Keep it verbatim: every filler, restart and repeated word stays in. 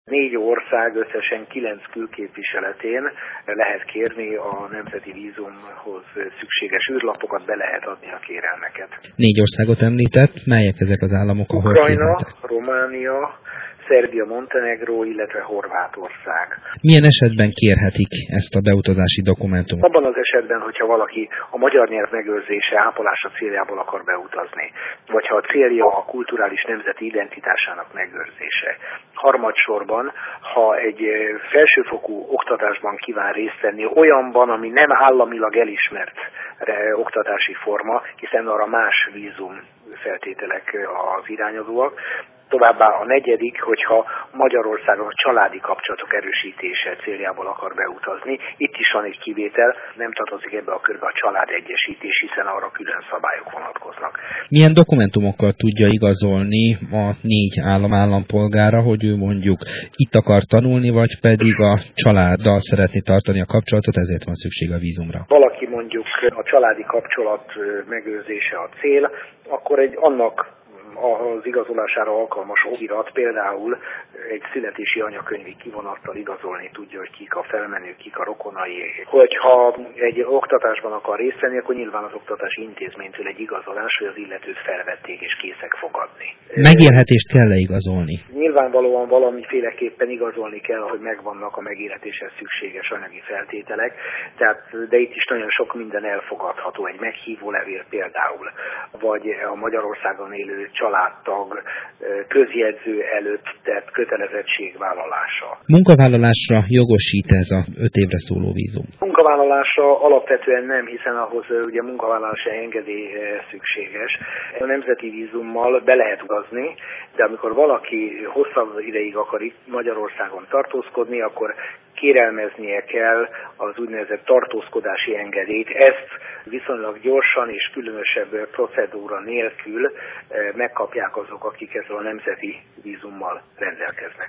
Négy ország összesen kilenc külképviseletén lehet kérni a nemzeti vízumhoz szükséges űrlapokat, be lehet adni a kérelmeket. Négy országot említett, melyek ezek az államok, ahol Ukrajna, kérhetek? Románia, Szerbia, Montenegró, illetve Horvátország. Milyen esetben kérhetik ezt a beutazási dokumentumot? Abban az esetben, hogyha valaki a magyar nyelv megőrzése, ápolása céljából akar beutazni, vagy ha a célja a kulturális nemzeti identitásának megőrzése. Harmadsorban, ha egy felsőfokú oktatásban kíván részt venni, olyanban, ami nem államilag elismert oktatási forma, hiszen arra más vízum feltételek az irányadóak. Továbbá a negyedik, hogyha Magyarországon a családi kapcsolatok erősítése céljából akar beutazni. Itt is van egy kivétel, nem tartozik ebbe a körbe a családegyesítés, hiszen arra külön szabályok vonatkoznak. Milyen dokumentumokkal tudja igazolni a négy állam állampolgára, hogy ő mondjuk itt akar tanulni, vagy pedig a családdal szeretné tartani a kapcsolatot, ezért van szükség a vízumra? Valaki mondjuk a családi kapcsolat megőrzése a cél, akkor egy annak az igazolására alkalmas okirat, például egy születési anyakönyvi kivonattal igazolni tudja, hogy kik a felmenők, kik a rokonai. Hogyha egy oktatásban akar részt venni, akkor nyilván az oktatási intézménytől egy igazolás, hogy az illetőt felvették és készek fogadni. Megélhetést kell-e igazolni? Nyilvánvalóan valamiféleképpen igazolni kell, hogy megvannak a megélhetéshez szükséges anyagi feltételek, tehát, de itt is nagyon sok minden elfogadható, egy meghívó levél például, vagy a Magyarországon élő családtag közjegyző előtt tett kötelezettségvállalása. Munkavállalásra jogosít ez a öt évre szóló vízum? Munkavállalásra alapvetően nem, hiszen ahhoz ugye munkavállalási engedély szükséges. A nemzeti vízummal be lehet utazni, de amikor valaki hosszabb ideig akar itt Magyarországon tartózkodni, akkor kérelmeznie kell az úgynevezett tartózkodási engedélyt. Ezt viszonylag gyorsan és különösebb procedúra nélkül megkapják azok, akik ezzel a nemzeti vízummal rendelkeznek.